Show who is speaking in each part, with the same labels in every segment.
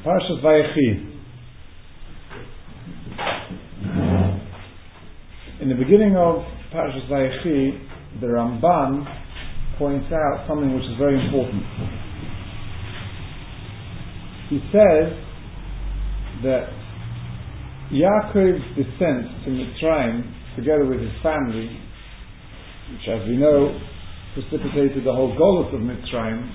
Speaker 1: Parshas Vayechi. In the beginning of Parshas Vayechi, the Ramban points out something which is very important. He says that Yaakov's descent to Mitzrayim, together with his family, which, as we know, precipitated the whole Golus of Mitzrayim,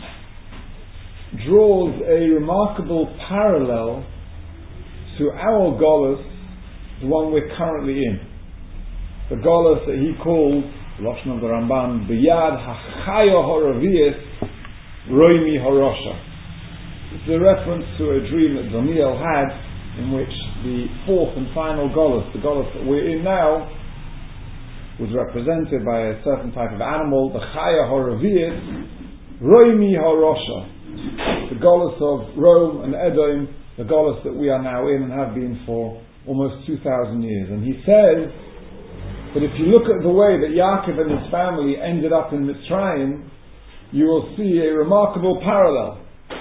Speaker 1: draws a remarkable parallel to our Golus, the one we're currently in. The Golus that he calls, Lashon of the Ramban, B'yad ha'chayo ha'raviyas roimi ha'rosha. It's a reference to a dream that Daniel had, in which the fourth and final Golus, the Golus that we're in now, was represented by a certain type of animal, the Chaya ha'raviyas roimi ha'rosha. The Golus of Rome and Edom, the Golus that we are now in and have been for almost 2,000 years. And he says that if you look at the way that Yaakov and his family ended up in Mitzrayim, you will see a remarkable parallel.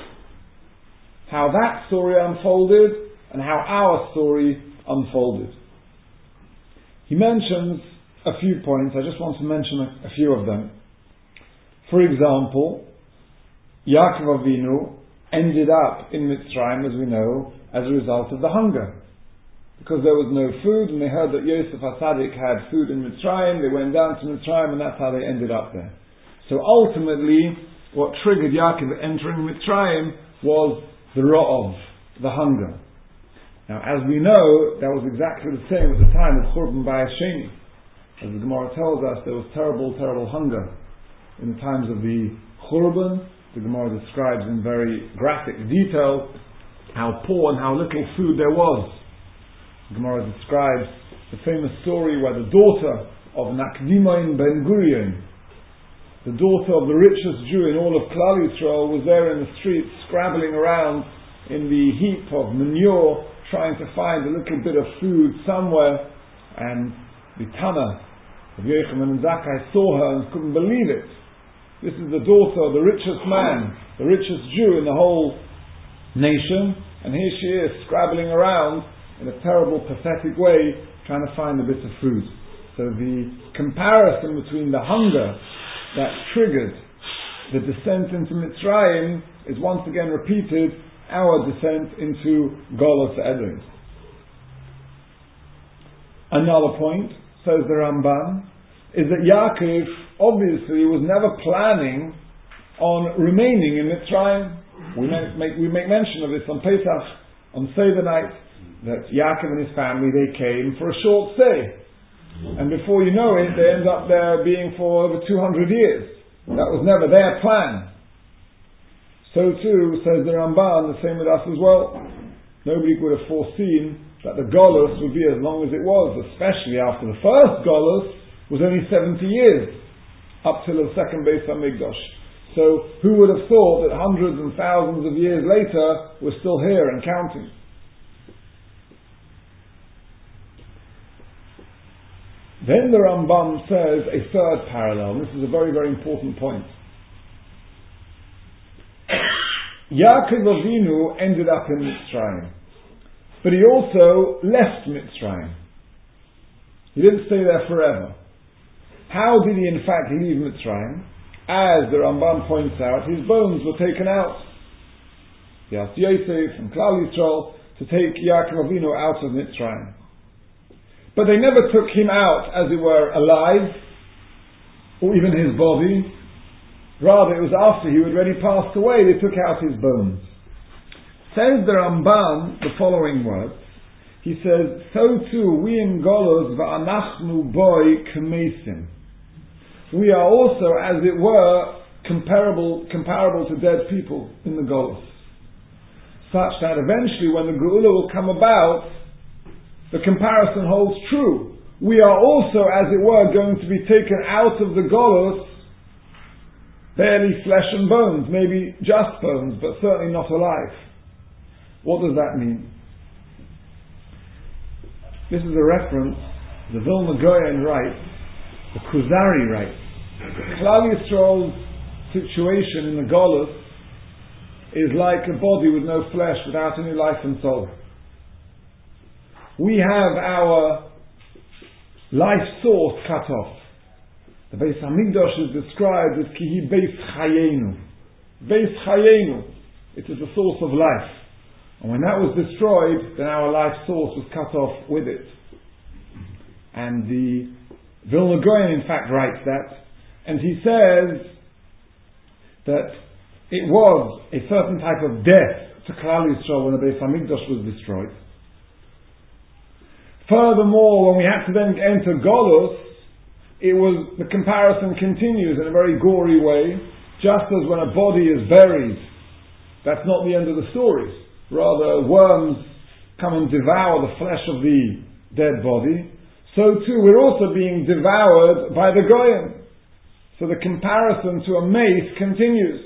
Speaker 1: How that story unfolded and how our story unfolded. He mentions a few points. I just want to mention a few of them. For example, Yaakov Avinu ended up in Mitzrayim, as we know, as a result of the hunger. Because there was no food, and they heard that Yosef HaTzadik had food in Mitzrayim, they went down to Mitzrayim, and that's how they ended up there. So ultimately, what triggered Yaakov entering Mitzrayim was the Ra'ov, the hunger. Now, as we know, that was exactly the same at the time of Churban Bayis Sheni. As the Gemara tells us, there was terrible, terrible hunger in the times of the Churban. The Gemara describes in very graphic detail how poor and how little food there was. The Gemara describes the famous story where the daughter of Nakdimain Ben Gurion, the daughter of the richest Jew in all of Klal Yisrael, was there in the streets scrabbling around in the heap of manure, trying to find a little bit of food somewhere, and the Tana of Yochanan and Zakkai saw her and couldn't believe it. This is the daughter of the richest man, the richest Jew in the whole nation, and here she is scrabbling around in a terrible, pathetic way, trying to find a bit of food. So the comparison between the hunger that triggered the descent into Mitzrayim is once again repeated, our descent into Golus Edom. Another point, says the Ramban, is that Yaakov obviously was never planning on remaining in Mitzrayim. We make mention of this on Pesach, on Seder night, that Yaakov and his family, they came for a short stay. And before you know it, they end up there being for over 200 years. That was never their plan. So too, says the Ramban, the same with us as well. Nobody could have foreseen that the Golus would be as long as it was, especially after the first Golus was only 70 years, up till the second Beis HaMikdash. So who would have thought that hundreds and thousands of years later we're still here and counting? Then the Rambam says a third parallel. This is a very, very important point. Yaakov Avinu ended up in Mitzrayim, but he also left Mitzrayim. He didn't stay there forever. How did he in fact leave Mitzrayim? As the Rambam points out, his bones were taken out. He asked Yosef and Klal Yisrael to take Yaakov Avinu out of Mitzrayim. But they never took him out, as it were, alive, or even his body. Rather, it was after he had already passed away, they took out his bones. Says the Ramban the following words. He says, so too we in Golus va'anachnu boi k'mesim. We are also, as it were, comparable to dead people in the Golus. Such that eventually when the Geula will come about, the comparison holds true. We are also, as it were, going to be taken out of the Golus, barely flesh and bones, maybe just bones, but certainly not alive. What does that mean? This is a reference, the Vilna Gaon writes, the Kuzari writes, Klal Yisrael's situation in the Golus is like a body with no flesh, without any life and soul. We have our life source cut off. The Beis Hamikdash is described as Kihi Beis Chayenu. Beis Chayenu. It is the source of life. And when that was destroyed, then our life source was cut off with it. And the Vilna Gaon, in fact, writes that. And he says that it was a certain type of death to Klal Yisrael when the Beis Hamikdash was destroyed. Furthermore, when we had to then enter Golus, the comparison continues in a very gory way. Just as when a body is buried, that's not the end of the story. Rather, worms come and devour the flesh of the dead body. So too, we're also being devoured by the Goyim. So the comparison to a mace continues.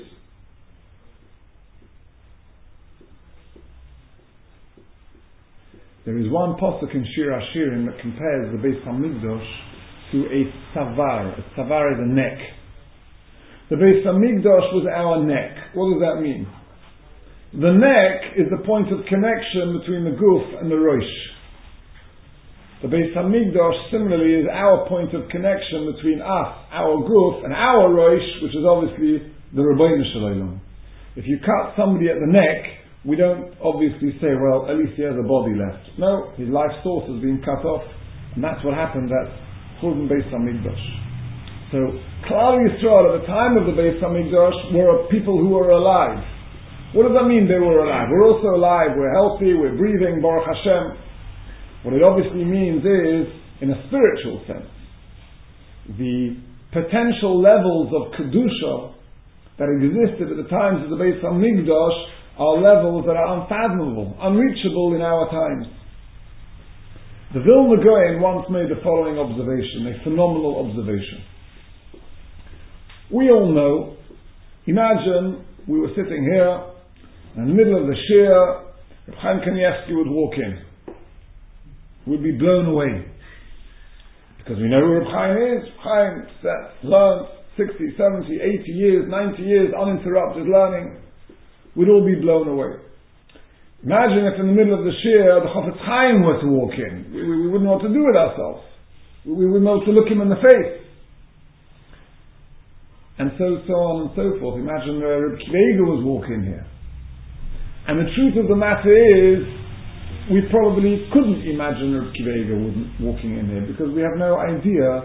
Speaker 1: There is one pasuk in Shir Hashirim that compares the Beis Hamikdash to a tzavar. A tzavar is a neck. The Beis Hamikdash was our neck. What does that mean? The neck is the point of connection between the guf and the rosh. The Beis Hamikdash similarly is our point of connection between us, our guf, and our rosh, which is obviously the Rabbeinu Shalom. If you cut somebody at the neck, we don't obviously say, well, at least he has a body left. No, his life source has been cut off, and that's what happened at Churban Beis Hamikdash. So, Klal Yisrael at the time of the Beis Hamikdash were people who were alive. What does that mean they were alive? We're also alive, we're healthy, we're breathing, Baruch Hashem. What it obviously means is, in a spiritual sense, the potential levels of Kedusha that existed at the times of the Beis Hamikdash are levels that are unfathomable, unreachable in our times. The Vilna Gaon once made the following observation, a phenomenal observation. We all know, imagine we were sitting here, and in the middle of the Shir, Reb Chaim Kanievsky would walk in. We'd be blown away. Because we know who Reb Chaim is. Reb Chaim learned 60, 70, 80 years, 90 years, uninterrupted learning. We'd all be blown away. Imagine if in the middle of the Shir, the Chafetz Chaim were to walk in. We wouldn't know what to do with ourselves. We wouldn't know what to look him in the face. And so on and so forth. Imagine Reb Akiva Eiger was walking here. And the truth of the matter is, we probably couldn't imagine Reb Akiva Eiger walking in here, because we have no idea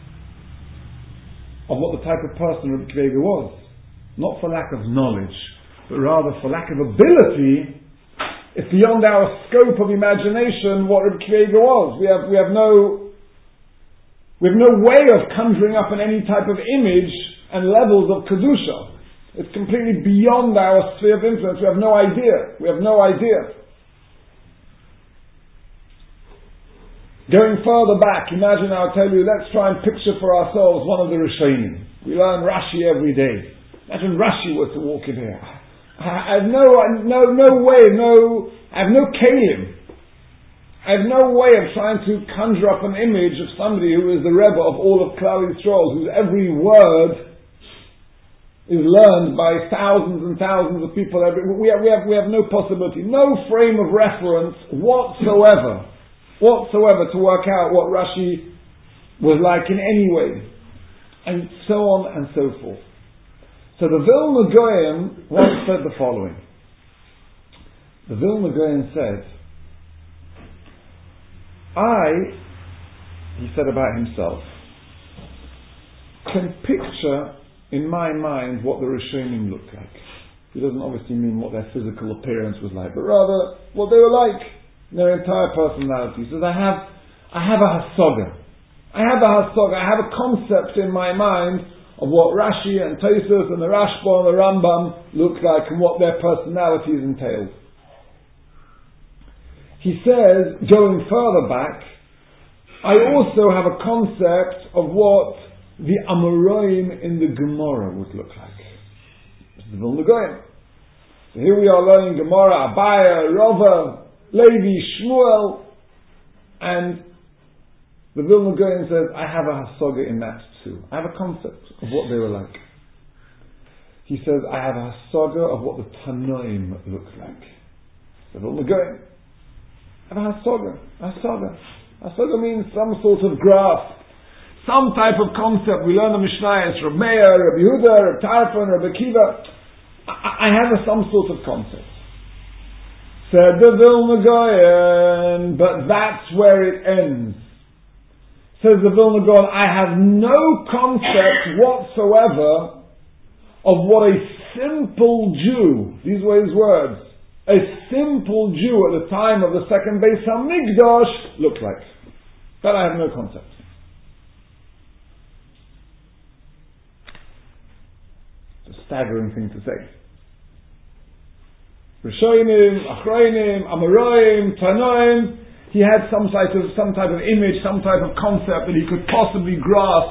Speaker 1: of what the type of person Reb Akiva Eiger was. Not for lack of knowledge, but rather for lack of ability. It's beyond our scope of imagination what Reb Akiva Eiger was. We have no way of conjuring up in any type of image and levels of Kedusha. It's completely beyond our sphere of influence. We have no idea. Going further back, imagine, I'll tell you, let's try and picture for ourselves one of the Rishonim. We learn Rashi every day. Imagine Rashi were to walk in here. I have no kelim. I have no way of trying to conjure up an image of somebody who is the Rebbe of all of Klal Yisrael, whose every word is learned by thousands and thousands of people. We have no possibility, no frame of reference whatsoever to work out what Rashi was like in any way, and so on and so forth. So the Vilna Gaon once said the following. The Vilna Gaon said, he said about himself, can picture in my mind what the Rishonim looked like. He doesn't obviously mean what their physical appearance was like, but rather what they were like, their entire personality. He says, I have a hasaga. I have a concept in my mind of what Rashi and Tosfos and the Rashba and the Rambam look like and what their personalities entailed. He says, going further back, I also have a concept of what the Amoraim in the Gemara would look like. This is the Vilna Gaon. So here we are learning Gemara, Abaya, Rava, Levi, Shmuel, and the Vilna Gaon says, I have a hasaga in that too. I have a concept of what they were like. he says, I have a hasaga of what the Tanoim look like. The Vilna Gaon. I have a hasaga. Hasaga means some sort of grasp, some type of concept. We learn the Mishnayos, Reb Meir, Reb Yehuda, Reb Tarfon, Reb Akiva. I have some sort of concept. Said the Vilna Gaon, but that's where it ends. Says the Vilna Gaon, I have no concept whatsoever of what a simple Jew, these were his words, a simple Jew at the time of the second Beis HaMikdash looked like. That I have no concept. It's a staggering thing to say. Rishonim, Achronim, Amoraim, Tanoim, he had some type of image, some type of concept that he could possibly grasp,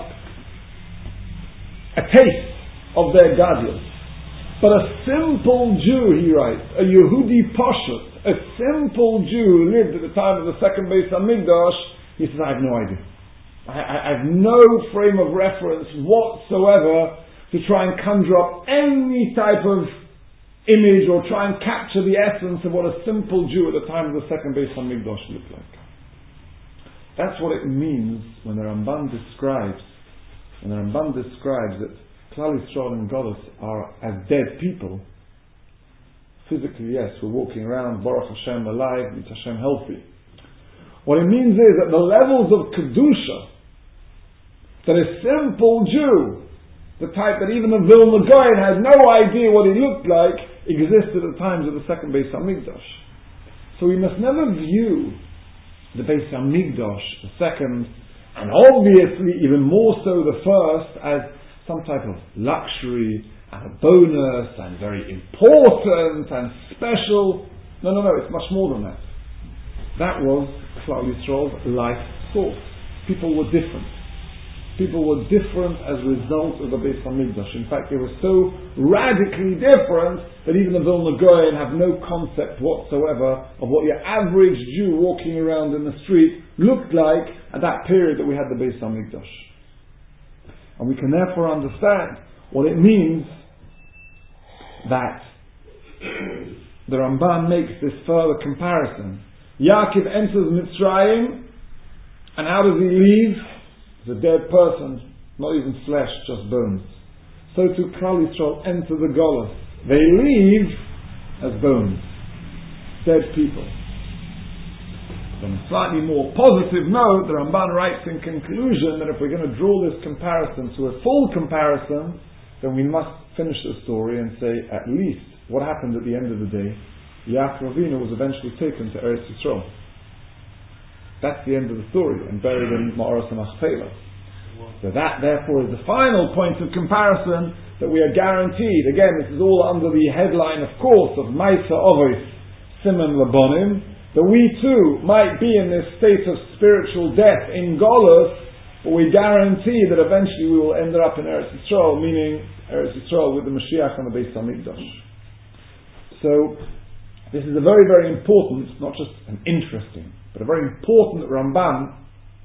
Speaker 1: a taste of their gadlus. But a simple Jew, he writes, a Yehudi Pashut, a simple Jew who lived at the time of the second Beis HaMikdash, he says, I have no idea. I have no frame of reference whatsoever to try and conjure up any type of image or try and capture the essence of what a simple Jew at the time of the second Beis HaMikdash looked like. That's what it means when the Ramban describes that Klal Yisrael and Golus are as dead people. Physically, yes, we're walking around, Baruch Hashem, alive, Mit Hashem, healthy. What it means is that the levels of Kedusha that a simple Jew, the type that even the Vilna Gaon had no idea what he looked like, existed at the times of the second Beis HaMikdash. So we must never view the Beis HaMikdash, the second, and obviously even more so the first, as some type of luxury and a bonus and very important and special. No, it's much more than that. That was Klal Yisrael's life source. People were different. People were different as a result of the Beis HaMikdash. In fact, they were so radically different that even the Vilna Gaon have no concept whatsoever of what your average Jew walking around in the street looked like at that period that we had the Beis HaMikdash. And we can therefore understand what it means that the Ramban makes this further comparison. Yaakov enters Mitzrayim, and how does he leave? As a dead person, not even flesh, just bones. So too Klal Yisrael enter the Golus. They leave as bones, dead people. On a slightly more positive note, the Ramban writes in conclusion that if we're going to draw this comparison to a full comparison, then we must finish the story and say at least what happened at the end of the day. Yaakov Avinu was eventually taken to Eretz Yisrael. That's the end of the story, and buried in Ma'aros HaMachpelah. So that therefore is the final point of comparison that we are guaranteed. Again, this is all under the headline, of course, of Maisa Ovis Siman Labonim, that we too might be in this state of spiritual death in Golus, but we guarantee that eventually we will end up in Eretz Yisrael, meaning Eretz Yisrael with the Mashiach and the Beis HaMikdash. So, this is a very, very important, not just an interesting, but a very important Ramban.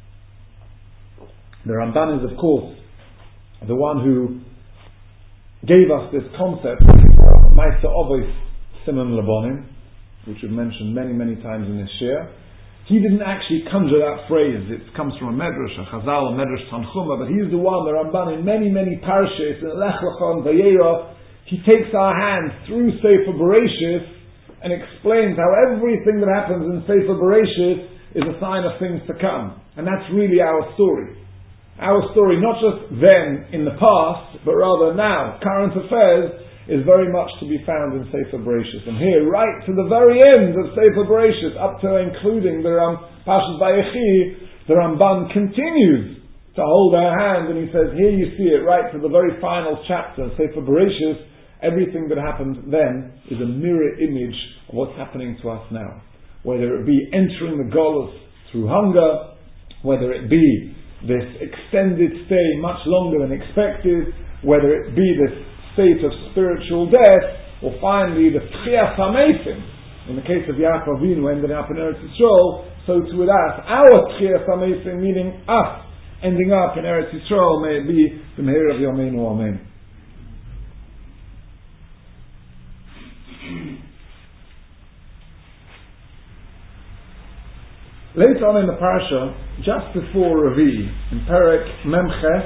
Speaker 1: The Ramban is, of course, the one who gave us this concept of Maisa Ovis Siman Labonim, which we've mentioned many, many times in this shir. He didn't actually conjure that phrase. It comes from a Medrash, a Chazal, a Medrash Tanchuma, but he's the one, the Ramban, in many, many parashas, in Lech Lecha and Vayera, he takes our hand through Sefer Bereshis and explains how everything that happens in Sefer Bereshis is a sign of things to come. And that's really our story. Our story, not just then, in the past, but rather now, current affairs, is very much to be found in Sefer Bereshis. And here, right to the very end of Sefer Bereshis, up to including the Parshas Vayechi, the Ramban continues to hold our hand, and he says, here you see it, right to the very final chapter, Sefer Bereshis, everything that happened then is a mirror image of what's happening to us now. Whether it be entering the Golus through hunger, whether it be this extended stay much longer than expected, whether it be this state of spiritual death, or finally the Tchias HaMeisim. In the case of Yaakov Avinu ending up in Eretz Yisrael, so too with us, our Tchias HaMeisim, meaning us ending up in Eretz Yisrael, may it be the Meir of Yameinu Amen. Later on in the parasha, just before Revi, in Perek Memches,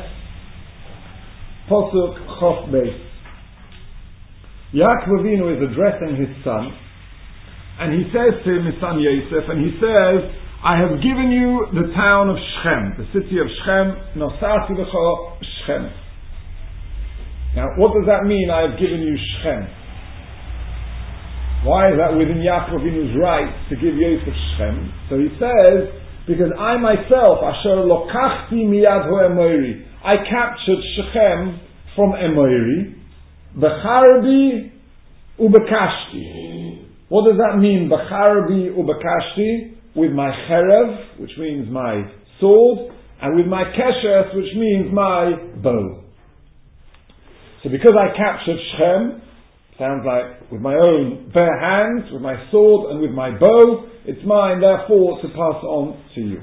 Speaker 1: Posuk Chof Beis, Yaakov Avinu is addressing his son, and he says to him, his son Yosef, and he says, I have given you the town of Shechem, the city of Shechem, Nosati L'cho Shechem. Now, what does that mean, I have given you Shechem? Why is that within Yaakov Avinu's right to give Yosef Shechem? So he says, because I myself, Asher lokachti miyad ho'emoiri, I captured Shechem from Emoiri, Becharbi ubekashti. What does that mean, Becharbi ubekashti? With my cherev, which means my sword, and with my keshes, which means my bow. So because I captured Shechem, sounds like with my own bare hands, with my sword and with my bow, it's mine therefore to pass on to you.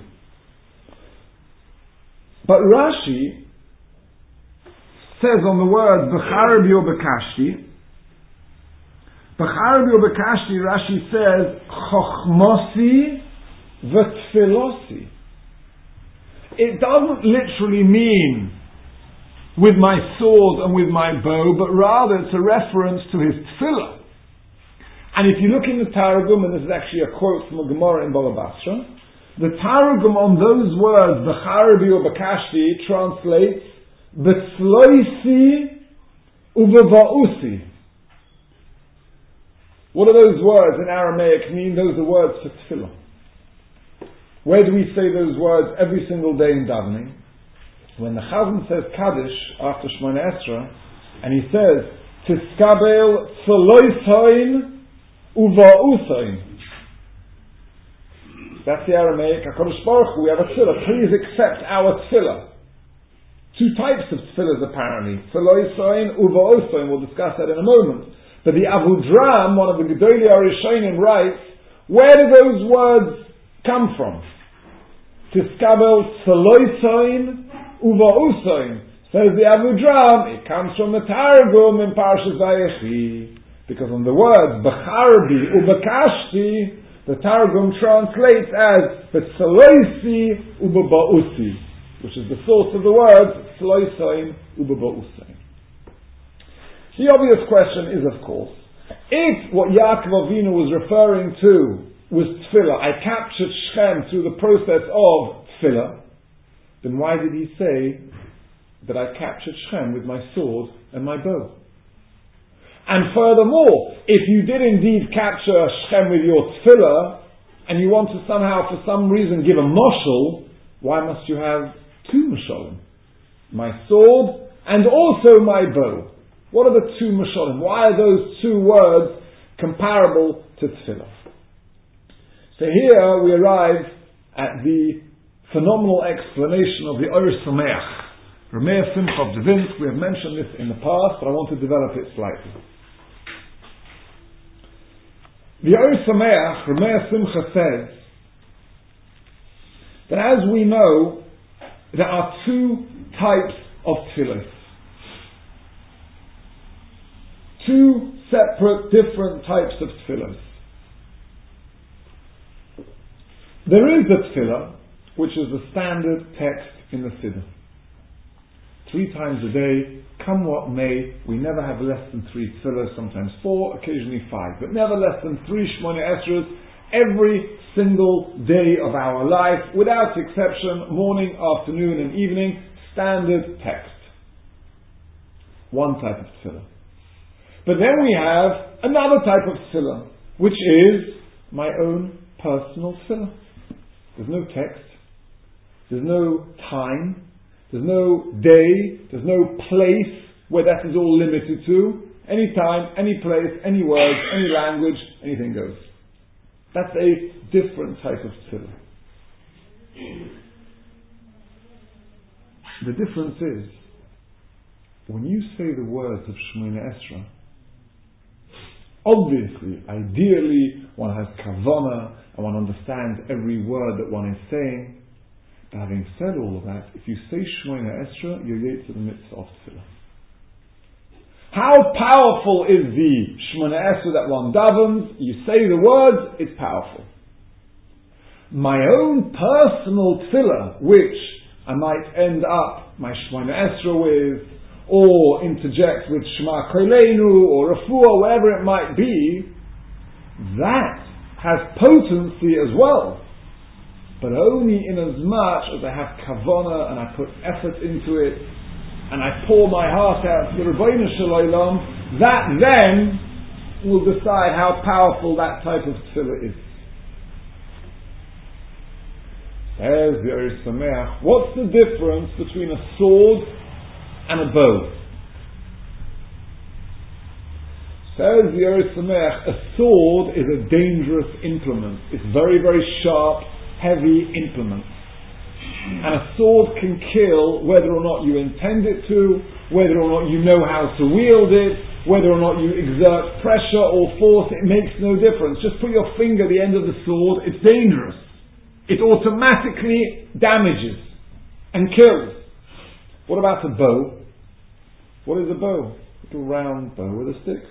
Speaker 1: But Rashi says on the word B'charbi or B'kashti, B'charbi or B'kashti, Rashi says Chochmosi v'tfilosi. It doesn't literally mean with my sword and with my bow, but rather it's a reference to his tefillah. And if you look in the Targum, and this is actually a quote from a Gemara in Baba Basra, the Targum on those words, B'charbi or B'kashti, translates B'tzloisi uveva'usi. What do those words in Aramaic mean? Those are words for tefillah. Where do we say those words every single day in davening? When the Chazan says Kaddish after Shemona Esra, and he says, Tiskabel tzoloisoin uva'usoin. That's the Aramaic. HaKadosh Baruch Hu, we have a tefillah. Please accept our tefillah. Two types of tefillahs apparently. Tzoloisoin uva'usoin. We'll discuss that in a moment. But the Avudram, one of the Gedolei HaRishonim, writes, where do those words come from? Tiskabel tzoloisoin uva'usoin. Says the Avudram, it comes from the Targum in Parshas Vayechi. Because on the words B'charbi ubekashti, the Targum translates as B'tzoloisi ubeba'usi, which is the source of the words Tzoloisoin ubeba'usoin. The obvious question is, of course, if what Yaakov Avinu was referring to was tefillah, I captured Shechem through the process of tefillah, then why did he say that I captured Shechem with my sword and my bow? And furthermore, if you did indeed capture Shechem with your tefillah, and you want to somehow, for some reason, give a moshel, why must you have two moshalim? My sword and also my bow. What are the two moshalim? Why are those two words comparable to tefillah? So here we arrive at the phenomenal explanation of the Or Sameach, Rameir Simcha of Devinsk. We have mentioned this in the past, but I want to develop it slightly. The Or Sameach, Rameir Simcha, says that as we know, there are two types of tefillah. Two separate, different types of tefillah. There is the tefillah, which is the standard text in the Siddur. 3 times a day, come what may, we never have less than 3 tefillahs, sometimes 4, occasionally 5, but never less than 3 Shemona Esras every single day of our life, without exception, morning, afternoon and evening, standard text. One type of tefillah. But then we have another type of tefillah, which is my own personal tefillah. There's no text, there's no time, there's no day, there's no place where that is all limited to. Any time, any place, any words, any language, anything goes. That's a different type of tefillah. The difference is, when you say the words of Shemona Esra, obviously, ideally, one has kavanah and one understands every word that one is saying. But having said all of that, if you say Shemona Esra, you're yet to the mitzvah of tefillah. How powerful is the Shemona Esra that one davens? You say the words, it's powerful. my own personal tefillah, which I might end up my Shemona Esra with, or interject with Shema Koleinu, or Refuah, whatever it might be, that has potency as well. But only in as much as I have kavanah and I put effort into it, and I pour my heart out to the Rebbeinu Shalom, that then will decide how powerful that type of tefillah is. Says the Ohr Sameach, what's the difference between a sword and a bow? Says the Ohr Sameach, a sword is a dangerous implement. It's very, very sharp, heavy implement. And a sword can kill whether or not you intend it to, whether or not you know how to wield it, whether or not you exert pressure or force. It makes no difference. Just put your finger at the end of the sword, it's dangerous. It automatically damages and kills. What about a bow? What is a bow? A little round bow with a stick.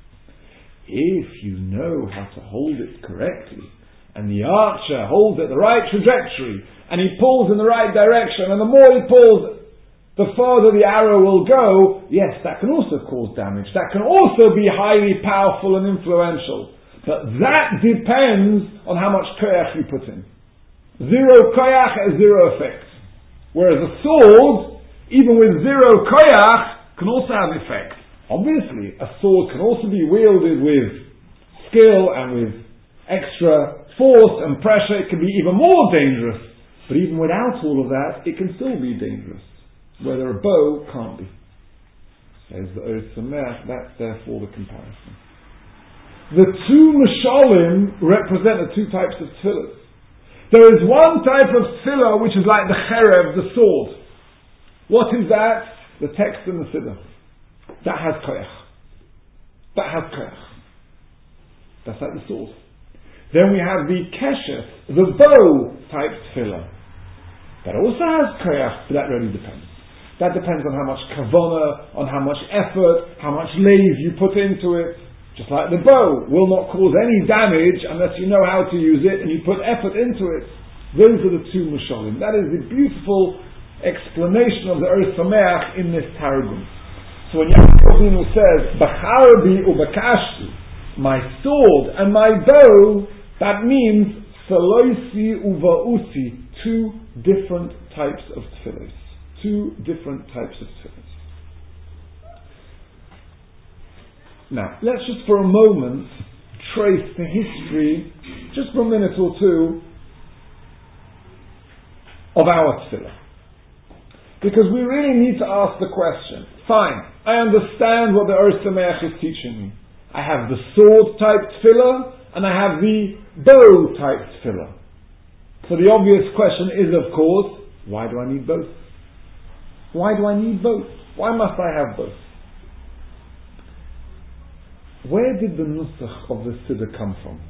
Speaker 1: If you know how to hold it correctly, and the archer holds it the right trajectory, and he pulls in the right direction, and the more he pulls, the farther the arrow will go, yes, that can also cause damage. That can also be highly powerful and influential. But that depends on how much koyach you put in. Zero koyach has zero effect. Whereas a sword, even with zero koyach, can also have effect. Obviously, a sword can also be wielded with skill and with extra force and pressure. It can be even more dangerous. But even without all of that, it can still be dangerous. Whether a bow can't be. Says the Ohr Sameach, that's therefore the comparison. The two Mishalim represent the two types of tefillahs. There is one type of tefillah which is like the cherev, the sword. What is that? The text in the siddur. That has koyach. That has koyach. That's like the sword. Then we have the keshet, the bow type tefillah. That also has koyach, but that really depends. That depends on how much kavanah, on how much effort, how much lave you put into it. Just like the bow will not cause any damage unless you know how to use it and you put effort into it. Those are the two Mishalim. That is the beautiful explanation of the Ohr Sameach in this Targum. So when Yaakov Avinu says, Bacharbi ubakashti, my sword and my bow, that means Saloisi uvausi, two different types of tefillahs. Two different types of tefillahs. Now, let's just for a moment trace the history, just for a minute or two, of our tefillah. Because we really need to ask the question, fine, I understand what the Ohr Sameach is teaching me. I have the sword type tefillah, and I have the bow type tefillah. So the obvious question is, of course, why do I need both? Why do I need both? Why must I have both? Where did the nusach of the siddur come from?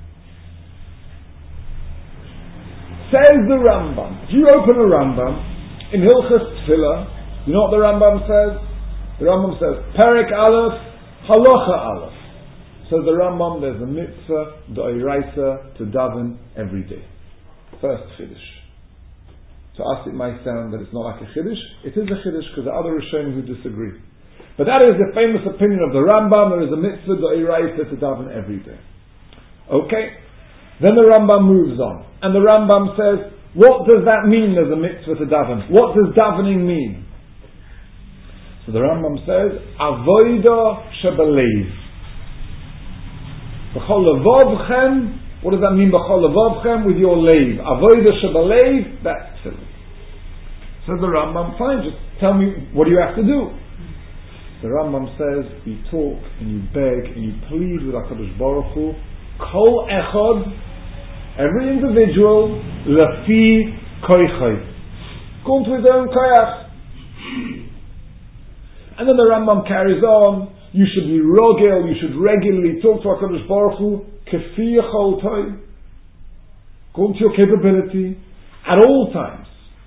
Speaker 1: Says the Rambam. If you open a Rambam in Hilchos Tefillah, you know what the Rambam says? The Rambam says, Perek Aleph, Halacha Aleph. So the Rambam, there's a mitzvah, d'oraisa, to daven every day. First Chiddush. To us it might sound that it's not like a Chiddush. It is a Chiddush because there are other Rishonim who disagree. But that is the famous opinion of the Rambam. There is a mitzvah d'oraisa to daven every day. Okay? Then the Rambam moves on. And the Rambam says, what does that mean there's a mitzvah to daven? What does davening mean? So the Rambam says, Avoida shebalev. B'chol levavchem. What does that mean, b'chol levavchem? With your lev. Avoida shebalev, that's tefillah. So the Rambam, fine, just tell me, what do you have to do? The Rambam says, you talk and you beg and you plead with HaKadosh Baruch Hu, kol echad, every individual, lafi koichai, according to his own koyach. And then the Rambam carries on, you should be rogel, you should regularly talk to HaKadosh Baruch Hu, kefi yecholtai, according to your capability, at all times.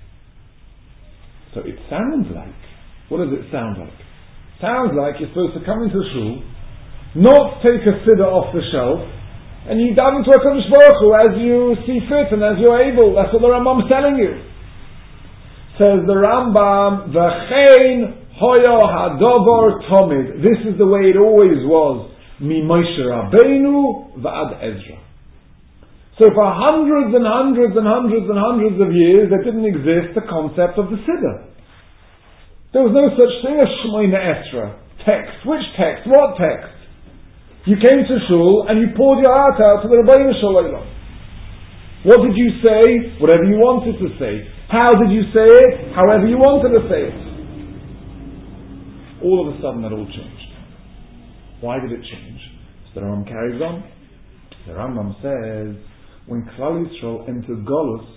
Speaker 1: So it sounds like, what does it sound like? Sounds like you're supposed to come into shul, not take a siddur off the shelf, And you dive into HaKadosh Baruch Hu as you see fit and as you're able. That's what the Rambam's telling you. Says the Rambam, V'chein hoyo hadovar tomid. This is the way it always was. Mi Moshe Rabbeinu v'ad Ezra. So for hundreds and hundreds and hundreds and hundreds of years, there didn't exist the concept of the Siddur. There was no such thing as Shmoyne Esra. Text. Which text? What text? You came to Shul and you poured your heart out to the Rebbeinu Shalom. What did you say? Whatever you wanted to say. How did you say it? However you wanted to say it. All of a sudden that all changed. Why did it change? So the Rambam carries on. The Rambam says, when Klal Yisrael entered Golus,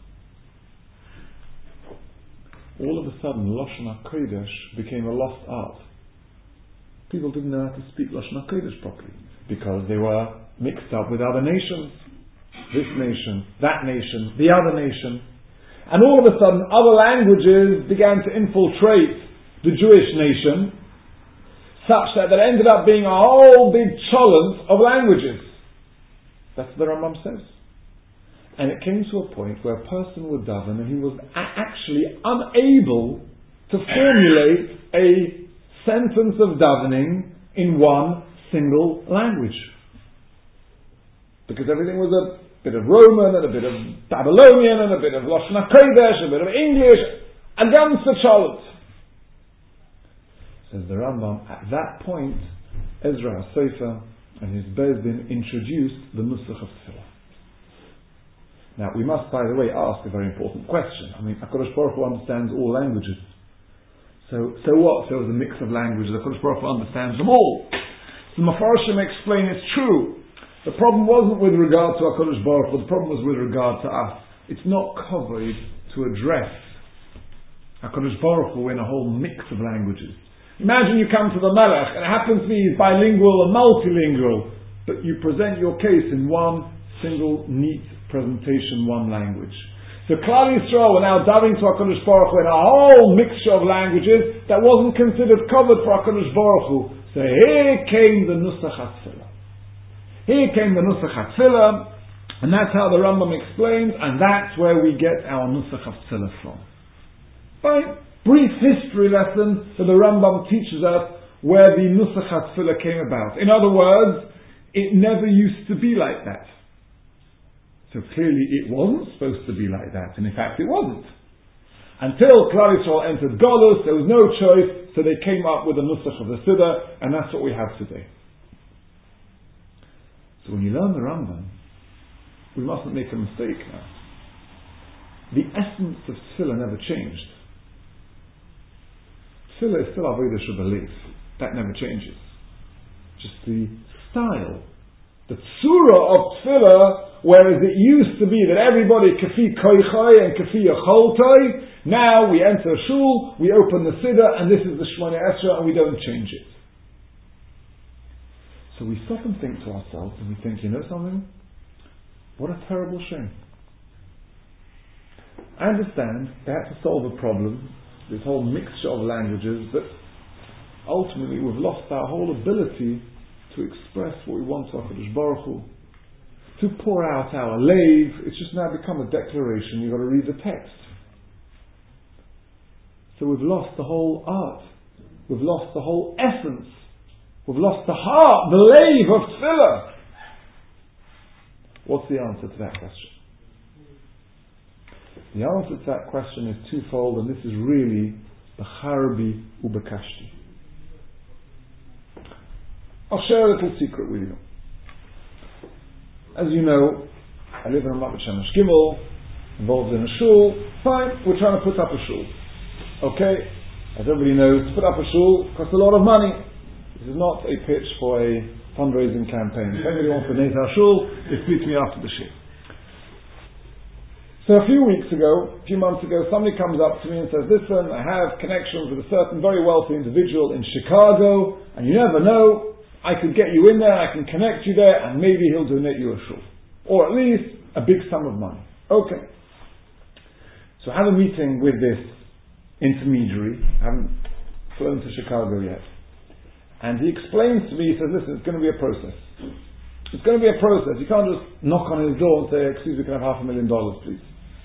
Speaker 1: all of a sudden Lashon HaKodesh became a lost art. People didn't know how to speak Lashon HaKodesh properly because they were mixed up with other nations. This nation, that nation, the other nation. And all of a sudden other languages began to infiltrate the Jewish nation such that there ended up being a whole big cholent of languages. That's what the Rambam says. And it came to a point where a person would daven and he was actually unable to formulate a sentence of davening in one single language. Because everything was a bit of Roman and a bit of Babylonian and a bit of Lashon HaKodesh, a bit of English, a ganz cholent. Says the Rambam, at that point, Ezra HaSofer and his Bezdin introduced the Nusach of Tefillah. Now, we must, by the way, ask a very important question. I mean, HaKadosh Baruch Hu understands all languages. So what? So there's a mix of languages. HaKadosh Baruch Hu understands them all. The Mefarshim explain it's true. The problem wasn't with regard to HaKadosh Baruch Hu. The problem was with regard to us. It's not covered to address HaKadosh Baruch Hu in a whole mix of languages. Imagine you come to the Melech, and it happens to be he's bilingual and multilingual, but you present your case in one single, neat presentation, one language. So Klal Yisrael were now davening to HaKadosh Baruch Hu in a whole mixture of languages that wasn't considered covered for HaKadosh Baruch Hu. So here came the Nusach HaTfilah. Here came the Nusach HaTfilah, and that's how the Rambam explains, and that's where we get our Nusach HaTfilah from. Fine. Brief history lesson that the Rambam teaches us where the Nusach HaTfilah came about. In other words, it never used to be like that. So clearly it wasn't supposed to be like that, and in fact it wasn't. Until Klal Yisrael entered Golus, there was no choice, so they came up with the Nusach of the Siddur, and that's what we have today. So when you learn the Rambam, we mustn't make a mistake now. The essence of Tefillah never changed. Tefillah is still Avodah Shebelev. That never changes. Just the style, the tzura of Tefillah, whereas it used to be that everybody kafi koichai and kafi yacholtai, now we enter a shul, we open the Siddur, and this is the Shmoneh Esrei, and we don't change it. So we stop and think to ourselves, and we think, you know something? What a terrible shame. I understand they had to solve a problem, this whole mixture of languages, but ultimately we've lost our whole ability to express what we want to HaKadosh Baruch Hu, to pour out our lave. It's just now become a declaration. You've got to read the text. So we've lost the whole art. We've lost the whole essence. We've lost the heart, the lave of Tefillah. What's the answer to that question? The answer to that question is twofold, and this is really the Charbi Ubekashti. I'll share a little secret with you. As you know, I live in a Ramat Shemesh Gimel, involved in a shul. Fine, we're trying to put up a shul. Okay, as everybody knows, to put up a shul costs a lot of money. This is not a pitch for a fundraising campaign. If anybody wants to donate our shul, they speak to me after the shul. So a few months ago, somebody comes up to me and says, listen, I have connections with a certain very wealthy individual in Chicago, and you never know, I could get you in there, I can connect you there, and maybe he'll donate you a shul. Or at least a big sum of money. Okay. So I have a meeting with this intermediary. I haven't flown to Chicago yet. And he explains to me, he says, listen, it's going to be a process. It's going to be a process. You can't just knock on his door and say, excuse me, can I have $500,000, please?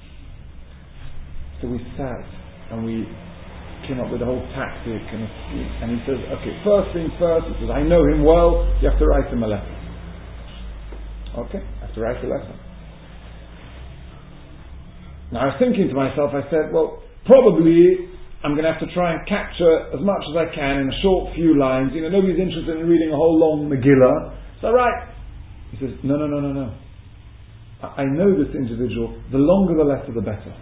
Speaker 1: So we sat and we came up with a whole tactic and a scheme. And he says, okay, first things first, he says, I know him well, you have to write him a letter. Okay, I have to write a letter. Now I was thinking to myself, I said, well, probably I'm going to have to try and capture as much as I can in a short few lines. Nobody's interested in reading a whole long Megillah. So right. He says, no. I know this individual. The longer the letter, the better.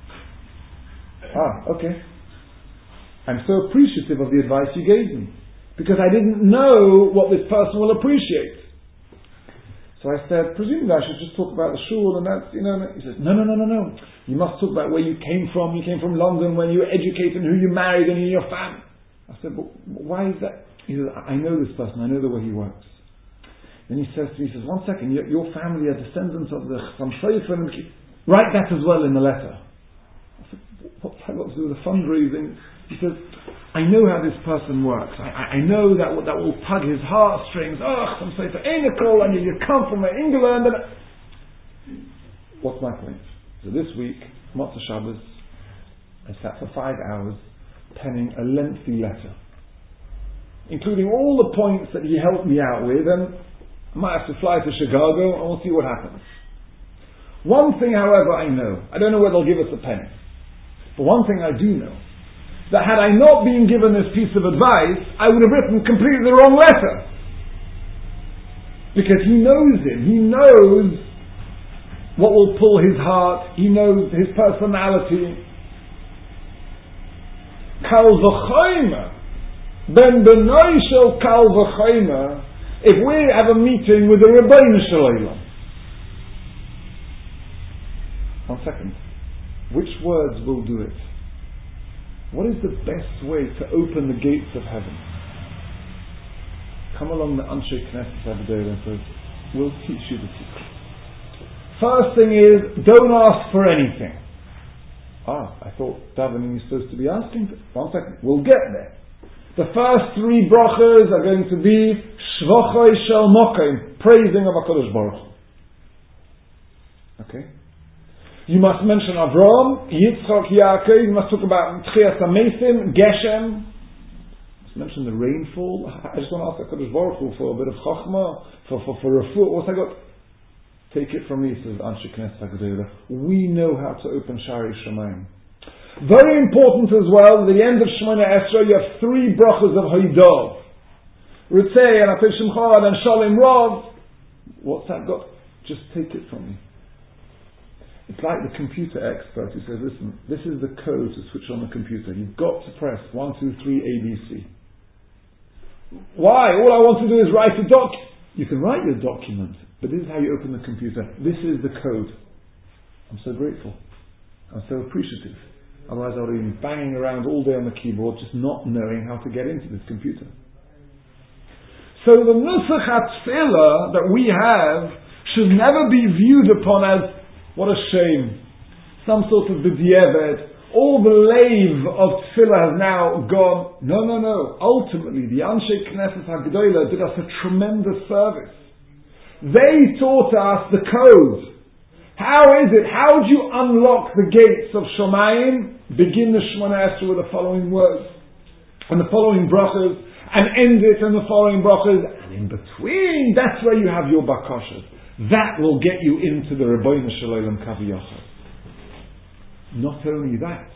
Speaker 1: Okay. I'm so appreciative of the advice you gave me, because I didn't know what this person will appreciate. So I said, presumably I should just talk about the shul and that, He says, no. You must talk about where you came from. You came from London, when you were educated, and who you married, and your family. I said, but why is that? He says, I know this person. I know the way he works. Then he says to me, one second, your family are descendants of the Chassam Sofer, and write that as well in the letter. I said, what's that got to do with the fundraising? He says, I know how this person works. I know that will tug his heartstrings. Chassam Sofer, Einekol, and you come from England. What's my point? So this week, Motzei Shabbos, I sat for 5 hours penning a lengthy letter, including all the points that he helped me out with, and I might have to fly to Chicago and we'll see what happens. One thing, however, I know. I don't know whether they'll give us a penny. But one thing I do know, that had I not been given this piece of advice, I would have written completely the wrong letter. Because he knows him. He knows what will pull his heart. He knows his personality. Kal v'chomer. Ben benoi shel kal v'chomer. If we have a meeting with the Rebbeinu Shalom. 1 second. Which words will do it? What is the best way to open the gates of heaven? Come along the Anshe Knesset Avdei and says, we'll teach you the secret. First thing is, don't ask for anything. I thought davening is supposed to be asking. 1 second. We'll get there. The first 3 brachas are going to be Shvochoi Shel Mokim, praising of HaKadosh Baruch Hu. Okay? You must mention Avram, Yitzchak, Yaakov. You must talk about Tchias HaMeisim, Geshem. You must mention the rainfall. I just want to ask HaKadosh Baruch Hu for a bit of Chochmah, for refuah. What's I got? Take it from me, says Anshe Knesset HaGedolah. We know how to open Shari Shamayim. Very important as well, at the end of Shemona Esra, you have 3 brachas of Hoidah. Ritzei and Atei Shimcha and Shalom Rav. What's that got? Just take it from me. It's like the computer expert who says, listen, this is the code to switch on the computer. You've got to press 1, 2, 3, ABC. Why? All I want to do is write a doc. You can write your document, but this is how you open the computer. This is the code. I'm so grateful. I'm so appreciative. Otherwise I would have been banging around all day on the keyboard just not knowing how to get into this computer. So the Nusach HaTfilah that we have should never be viewed upon as, what a shame, some sort of b'diavad. All the lave of Tfilah has now gone. No. Ultimately, the Anshe Knesset HaGedolah did us a tremendous service. They taught us the code. How is it? How do you unlock the gates of Shomayim? Begin the Shemona Esra with the following words and the following brachas, and end it in the following brachas, and in between, that's where you have your bakashas. That will get you into the Rebbeinu Shalom Kavi Yachad. Not only that,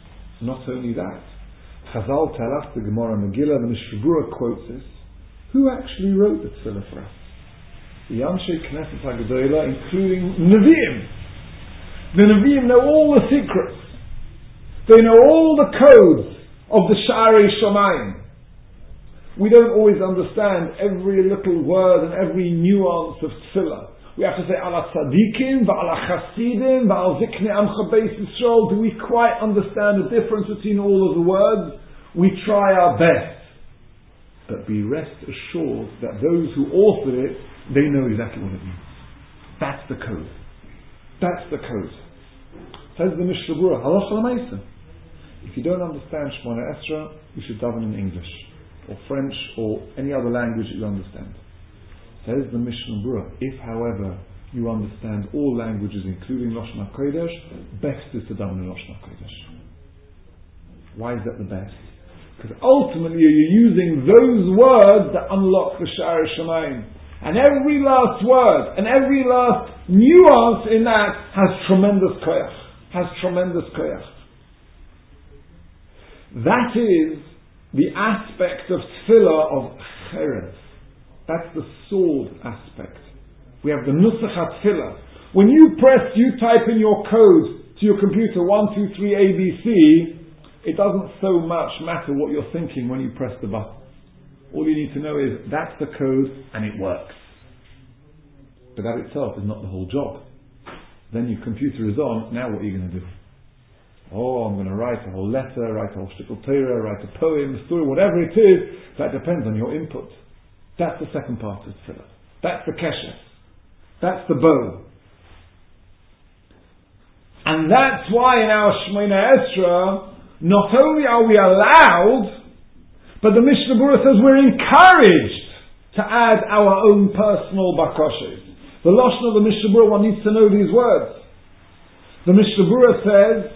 Speaker 1: Chazal tell us, the Gemara Megillah, the Mishnah Berurah quotes this. Who actually wrote the Tefillah for us? The Anshe Knesset HaGedolah, including Nevi'im. The Nevi'im know all the secrets. They know all the codes of the Sha'arei Shamayim. We don't always understand every little word and every nuance of Tefillah. We have to say, Ala Tzadikim, Va'ala Chasidim, Va'al Ziknei Amcha Beis Yisrael. Do we quite understand the difference between all of the words? We try our best. But be rest assured that those who authored it, they know exactly what it means. That's the code. Says the Mishnah Berurah, Halacha L'Maisa. If you don't understand Shemona Esra, you should daven in English, or French, or any other language that you understand. Says the Mishnah Berurah, if, however, you understand all languages, including Lashon HaKodesh, best is to daven in Lashon HaKodesh. Why is that the best? Because ultimately you're using those words that unlock the Sha'arei Shamayim. And every last word, and every last nuance in that has tremendous koyach. That is the aspect of tefillah of cherev. That's the sword aspect. We have the nusach tefillah. When you type in your code to your computer 1, 2, 3 ABC, it doesn't so much matter what you're thinking when you press the button. All you need to know is that's the code and it works. But that itself is not the whole job. Then your computer is on, now what are you going to do? Oh, I'm going to write a whole letter, write a whole shtickle Torah, write a poem, a story, whatever it is. That depends on your input. That's the second part of tefillah. That's the keshes. That's the bow. And that's why in our Shemona Esra, not only are we allowed, but the Mishnah Berurah says we're encouraged to add our own personal bakoshes. The Lashon of the Mishnah Berurah, one needs to know these words. The Mishnah Berurah says,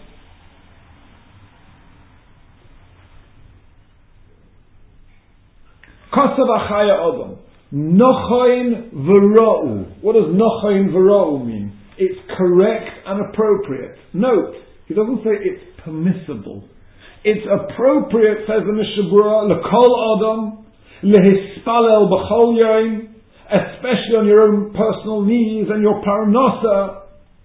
Speaker 1: Kosav achaya odom, nochoin v'ra'u. What does nochoin v'ra'u mean? It's correct and appropriate. Note, he doesn't say it's permissible. It's appropriate, says the Mishnah Berurah, l'kol odom, lehispalel b'chol yoim, especially on your own personal needs and your parnasa.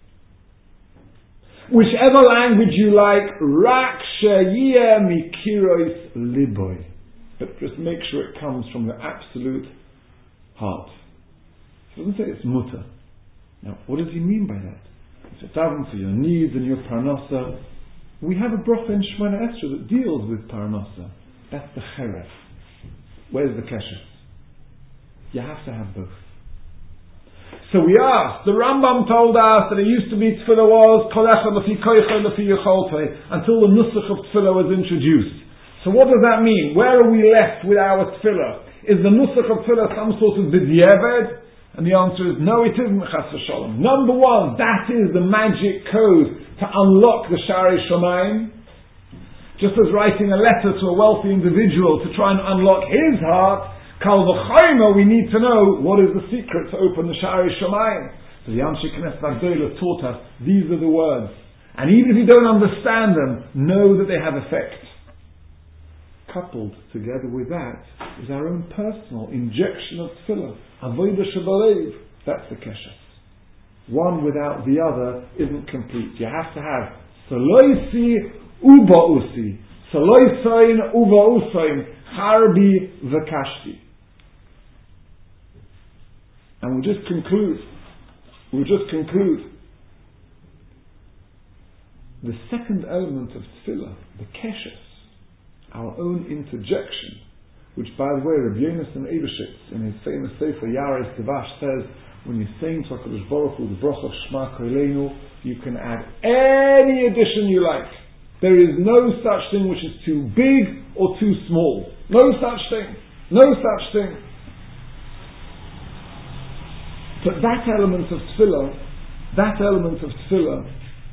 Speaker 1: Whichever language you like, rak sheyeh mikiros liboy. But just make sure it comes from the absolute heart. He doesn't say it's mutter. Now, what does he mean by that? It's a daven for your needs and your parnasa. We have a bracha in Shemona Esra that deals with parnasa. That's the cheref. Where's the keshes? You have to have both. So we asked, the Rambam told us that it used to be tefillah was kol echad lefi koycho lefi yecholtei, until the nusach of tefillah was introduced. So what does that mean? Where are we left with our tefillah? Is the nusach of tefillah some sort of b'diavad? And the answer is no, it isn't chas v'sholom. Number one, that is the magic code to unlock the Sha'arei Shamayim. Just as writing a letter to a wealthy individual to try and unlock his heart, kal v'chayma, we need to know what is the secret to open the Sha'arei Shamayim. So the Anshe Knesset Agdola taught us, these are the words. And even if you don't understand them, know that they have effect. Coupled together with that is our own personal injection of tefillah. Avodah shebalev. That's the keshes. One without the other isn't complete. You have to have saloisi uba'usi. Saloisain uba'usain. Harbi v'kashti. And we'll just conclude. The second element of tefillah, the keshes, our own interjection, which, by the way, Rabbi Yonasan Eibeshitz, in his famous Sefer Yares Tivash, says, when you're saying to HaKadosh Baruch Hu, the bracha of Shema Koleinu, you can add any addition you like. There is no such thing which is too big or too small. No such thing. But that element of tefillah,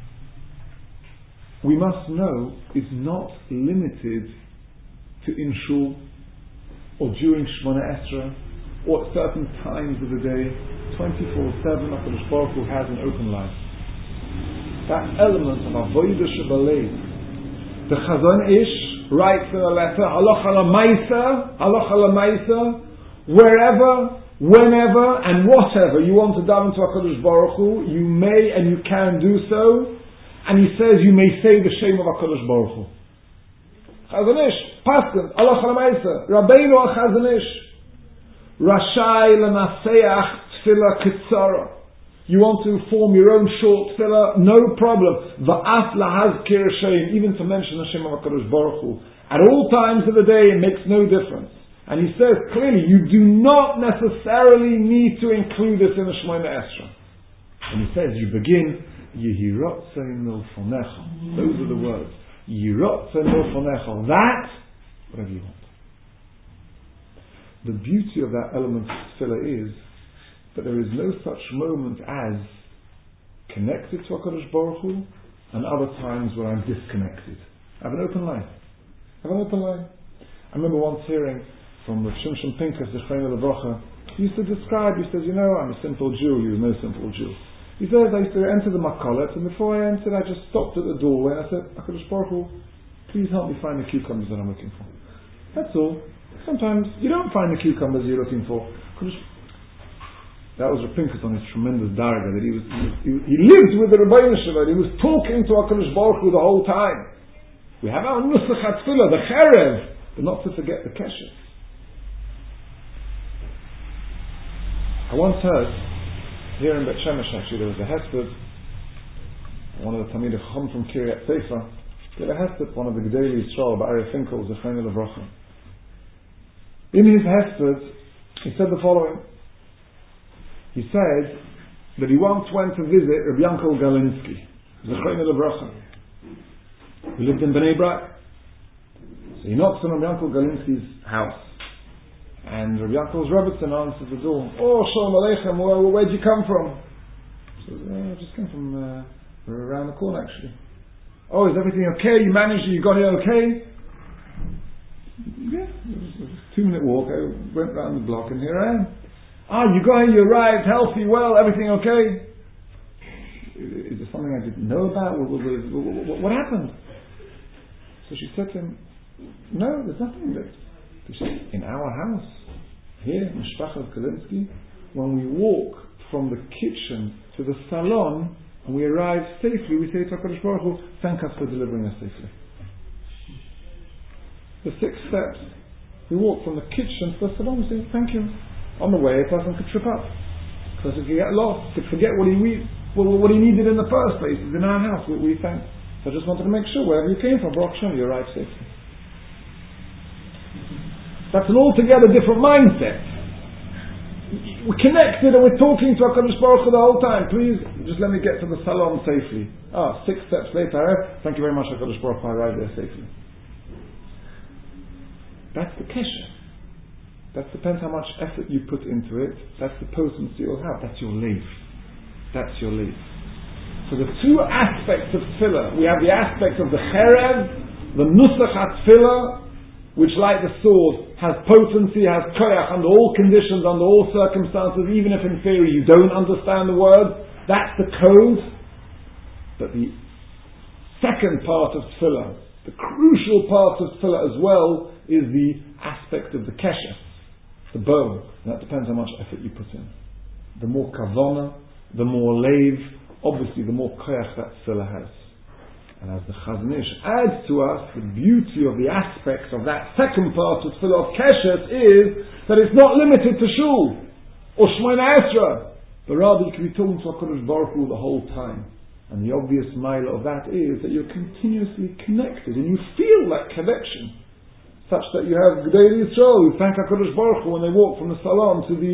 Speaker 1: we must know, is not limited to in shul, or during Shemona Esra, or at certain times of the day. 24/7, HaKadosh Baruch Hu has an open life. That element of Avodah Shebalev, the Chazon Ish writes in a letter, Halacha l'maisa, wherever, whenever, and whatever you want to daven to HaKadosh Baruch Hu, you may and you can do so. And he says you may say the shame of HaKadosh Baruch Hu. Chazon Ish, Paskin, Halacha l'maisa, Rabbeinu HaChazon Ish, Rashai l'naseach tefillah kitzara. You want to form your own short tefillah? No problem. Va'af lahazkir Hashem, even to mention the Shem of HaKadosh Baruch Hu. At all times of the day, it makes no difference. And he says clearly, you do not necessarily need to include this in the Shemona Esra. And he says, you begin, Yehirotzein milfonecha. Those are the words. Yehirotzein milfonecha. That, whatever you want. The beauty of that element of tefillah is but there is no such moment as connected to HaKadosh Baruch Hu and other times when I'm disconnected. I have an open line. I remember once hearing from Rav Shimshon Pinkus, the Zechreinu Levracha. He used to describe, he says, I'm a simple Jew. He was no simple Jew. He says, I used to enter the Makolet, and before I entered, I just stopped at the doorway and I said, HaKadosh Baruch Hu, please help me find the cucumbers that I'm looking for. That's all. Sometimes you don't find the cucumbers you're looking for. That was Rav Pinkus on his tremendous darga, that he lived with the Rebbeinu Shalom, he was talking to HaKadosh Baruch Hu the whole time. We have our Nusach HaTfilah, the Cherev, but not to forget the Kesher. I once heard, here in Bet Shemesh actually, there was a Hesped, one of the Talmidei Chacham from Kiryat Sefer, gave a Hesped, one of the Gedolei Yisrael, Ba'arei Finkel, Zechreinu Levracha. In his Hesped, he said the following. He said that he once went to visit Rabbi Yankel Galinsky, Zechreinu Levracha, who lived in Bnei Brak. So he knocks on Rabbi Yankel Galinsky's house, and Rabbi Yankel's Rebbetzin answers the door. Oh, Shalom Aleichem, where'd you come from? He says, I just came from around the corner actually. Oh, is everything okay? You managed it? You got it okay? Yeah, it was a 2-minute walk. I went round the block and here I am. You got here, you arrived, healthy, well, everything okay? Is there something I didn't know about? What happened? So she said to him, no, there's nothing there. In our house, here in Mishpachat Galinsky, when we walk from the kitchen to the salon and we arrive safely, we say to HaKadosh Baruch Hu, thank us for delivering us safely. The 6 steps, we walk from the kitchen to the salon, we say thank you. On the way, a person could trip up. A person could get lost, could forget what he needed in the first place. It's in our house, we thank. So I just wanted to make sure wherever you came from, Baruch Hashem, you arrived safely. That's an altogether different mindset. We're connected and we're talking to HaKadosh Baruch Hu the whole time. Please, just let me get to the salon safely. 6 steps later, thank you very much HaKadosh Baruch Hu, I arrived there safely. That's the kesher. That depends how much effort you put into it. That's the potency you'll have. That's your leif. So the 2 aspects of tefillah, we have the aspect of the cherev, the nusach ha-tefillah, which like the sword has potency, has koyach under all conditions, under all circumstances, even if in theory you don't understand the word. That's the code. But the second part of tefillah, the crucial part of tefillah as well, is the aspect of the kesher, the bow. And that depends how much effort you put in. The more kavana, the more leiv, obviously the more koyach that tefillah has. And as the Chazon Ish adds to us, the beauty of the aspect of that second part of tefillah of keshet is that it's not limited to shul or Shemona Esra, but rather you can be talking to HaKadosh Baruch Hu the whole time. And the obvious mile of that is that you're continuously connected and you feel that connection, such that you have Gedolei Yisrael who thank HaKadosh Baruch Hu when they walk from the salon to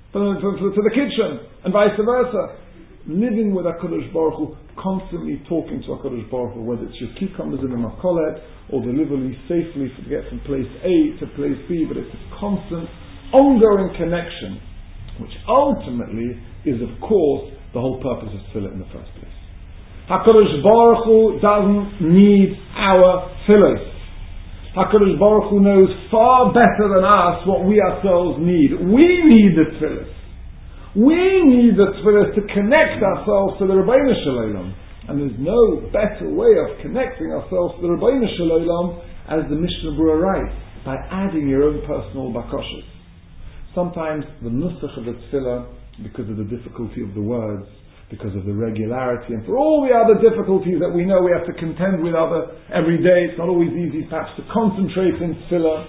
Speaker 1: the kitchen, and vice versa. Living with HaKadosh Baruch Hu, constantly talking to HaKadosh Baruch Hu, whether it's your cucumbers in the makolet or delivery safely to get from place A to place B, but it's a constant, ongoing connection, which ultimately is, of course, the whole purpose of tefillah in the first place. HaKadosh Baruch Hu doesn't need our tefillah. HaKadosh Baruch Hu knows far better than us what we ourselves need. We need the tefillah. We need the tefillah to connect ourselves to the Rebbeinu Shalom. And there's no better way of connecting ourselves to the Rebbeinu Shalom, as the Mishnah Berurah writes, by adding your own personal bakoshes. Sometimes the nusach of the tefillah, because of the difficulty of the words, because of the regularity, and for all the other difficulties that we know we have to contend with every day, it's not always easy perhaps to concentrate in tefillah.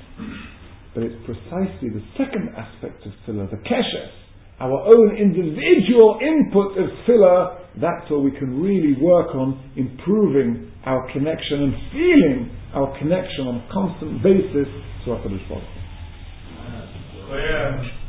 Speaker 1: But it's precisely the second aspect of tefillah, the keshes, our own individual input of tefillah, that's where we can really work on improving our connection and feeling our connection on a constant basis to HaKadosh Baruch Hu.